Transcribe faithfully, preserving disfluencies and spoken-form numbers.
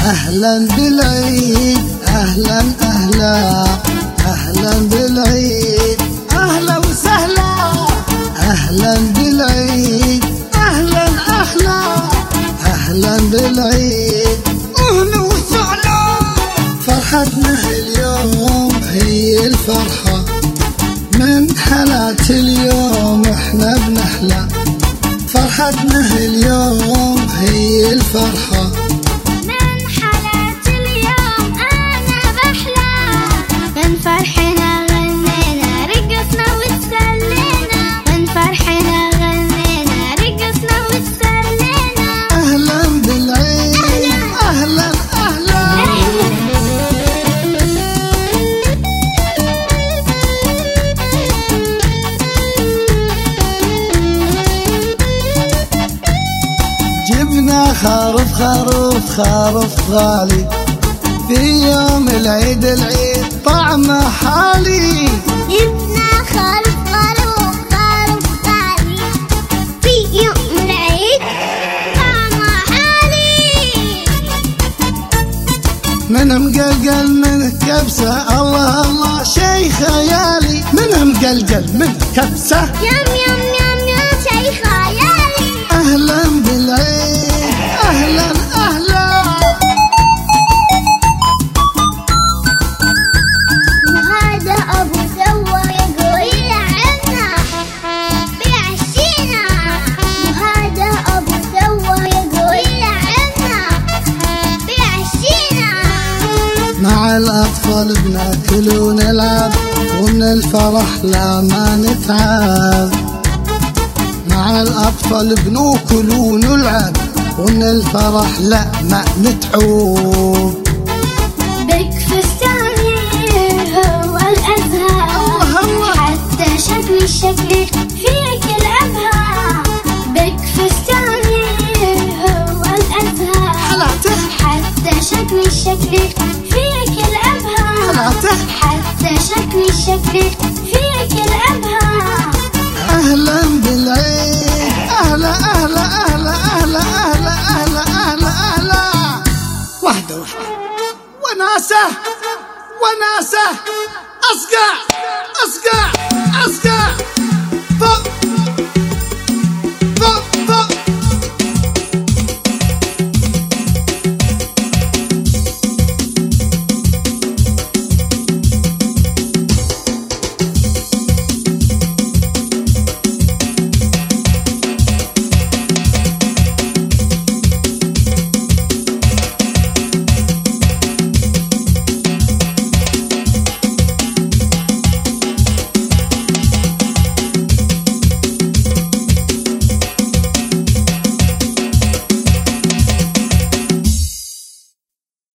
أهلا بالعيد أهلا أهلا أهلا بالعيد أهلا وسهلا أهلا بالعيد أهلا أهلا أهلا بالعيد أهلا وسهلا. فرحتنا اليوم هي الفرحة، من حالات اليوم احنا بنحلى. فرحتنا اليوم هي الفرحة، من حالات اليوم أنا بحلى. من فرحنا غنينا رقصنا وتسلينا، من فرحنا غنينا رقصنا وتسلينا. أهلا بالعيد أهلا أهلا. جبنا خروف خروف خروف غالي، في يوم العيد العيد طعمه حالي. جبنا خروف خروف خروف غالي، في يوم العيد طعمه حالي. من مقلقل من كبسة الله الله شي خيالي، من مقلقل من كبسة يم يم يم يم شي خيالي. أهلا بالعيد أهلا أهلا. وهذا أبو سوا يقول يلعبنا بيعشينا، وهذا أبو سوا يقول يلعبنا بيعشينا. مع الأطفال بناكل ونلعب، ومن الفرح لا ما نتعب. مع الأطفال بناكل ونلعب، ومن الفرح لا ما نتعوب. بك فستاني هو الأزهار، حتى شكلي شكلي فيك الأبهار. بك فستاني هو الأزهار، حتى شكلي شكلي فيك الأبهار. حتى شكلي شكلي فيك الأبهار. أهلا بالعيد أهلا أهلا أهلا أهلا أهلا أهلا أهلا أهلا. واحدة واحدة وناسة وناسة. أصقع أصقع أصقع فوق